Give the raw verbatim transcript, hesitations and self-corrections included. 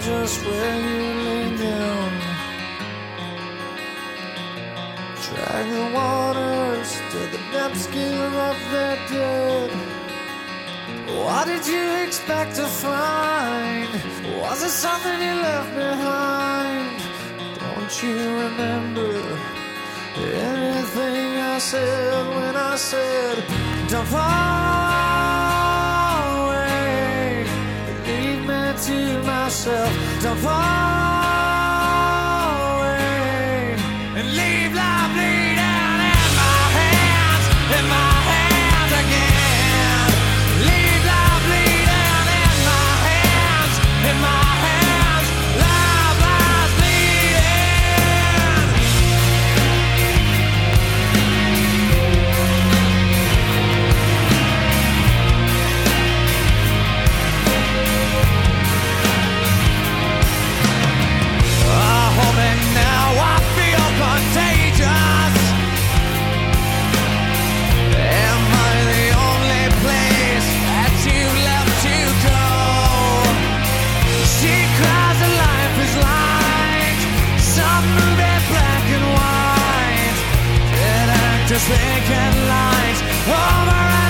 just where you lay down. Drag the waters to the depths, give up their dead. What did you expect to find? Was it something you left behind? Don't you remember anything I said when I said, don't fall away, leave me to myself. Don't fall away and leave life bleeding in my hands, in my hands again. Leave life bleeding in my hands, in my hands. Life lies bleeding. Oh, hold me now, I feel contagious. Am I the only place that you left to go? She cries that life is like some movie, black and white. Dead actors making lines over